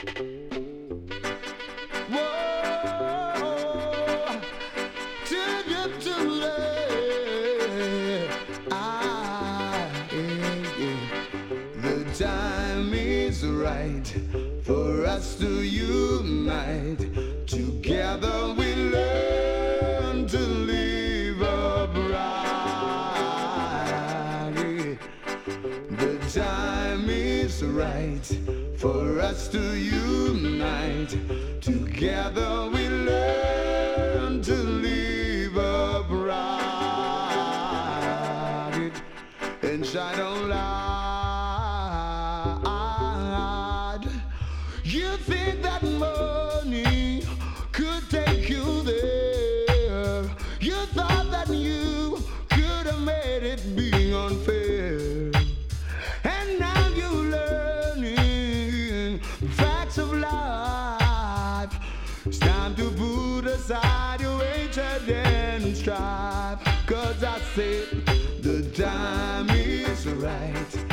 Whoa, today, the time is right for us to unite. Together we learn to live upright. The time is right for us to unite. Together we learn to live upright and shine on light. You think that money could take you there? You thought that you could have made it being unfair, and now you're learning facts of life. It's time to put aside your hatred and strife, 'cause I said the time is right